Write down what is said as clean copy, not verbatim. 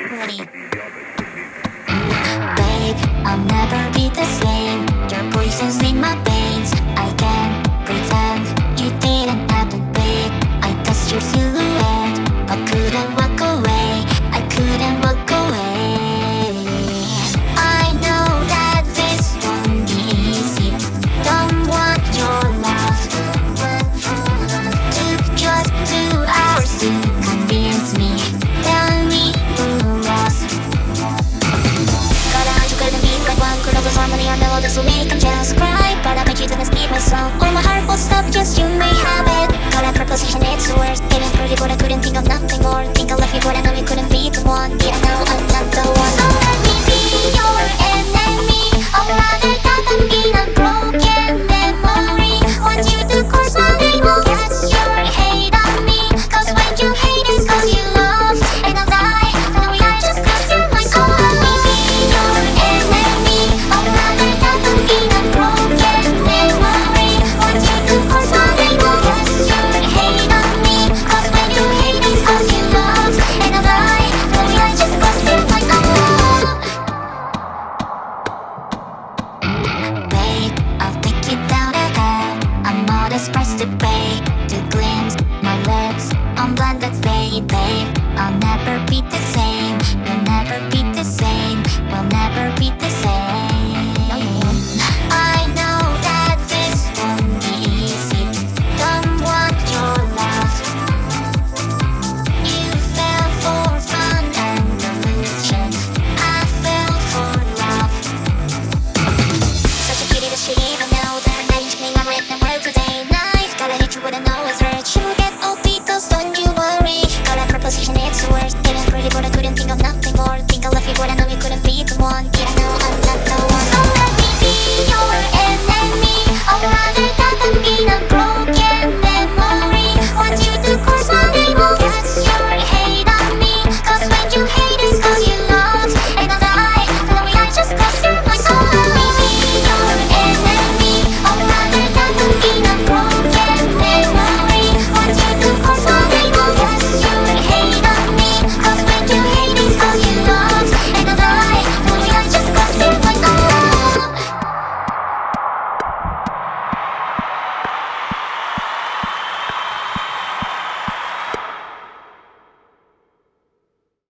Ready. Babe, I'll never be the same. Your poison's in my veins. I can't pretend you didn't happen, babe. I touched your silhouette, but couldn't walk away. I couldn't walk away. I know that this won't be easy. Don't want your love. Took just 2 hours to convince me. Tell me who lost. You couldn't be like one could always harmony. I know this will make them just cry, but I bet you didn't speak my song. Or my heart will stop, just you may have it. Got a proposition, it's the worst. It was pretty, but I couldn't think of nothing more. Think I left you, but I know you couldn't be the one. Yeah, I know I'm not the one. So let me be your enemy. I'd rather that than in a broken memory. Want you to cross my name, will cast your hate on me. Cause when you hate, it's cause you love. And I'll die, then we are just cause you're my soul. Let me be your enemy. I'd rather that than in a broken memory. Want you to cross my name, will cast your hate on me. Cause when you hate, it's cause you love. And I'll die, then we are just cause you're my soul. Babe, I'll take you down again. I'm all this price to pay to glimpse my lips on blended fade, babe. I'll never be the same. You'll never be